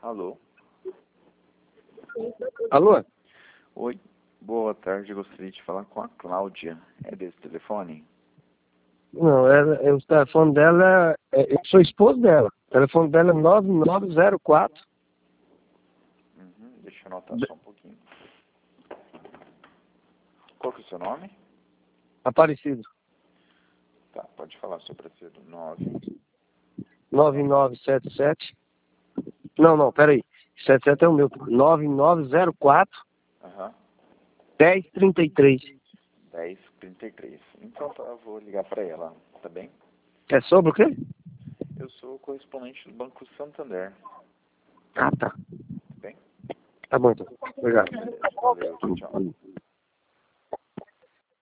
Alô? Alô? Oi, boa tarde. Eu gostaria de falar com a Cláudia. É desse telefone? Não, o telefone dela, eu sou esposo dela. O telefone dela é 9904. Deixa eu anotar só um pouquinho. Qual que é o seu nome? Aparecido. Tá, pode falar, seu Aparecido. 9. 9977. Não, peraí. 77 é o meu. 9904 Aham. 1033. 1033. Então tá, eu vou ligar pra ela, tá bem? É sobre o quê? Eu sou o correspondente do Banco Santander, Ah, tá. tá bem? Tá bom então. Obrigado. Valeu, tchau, tchau.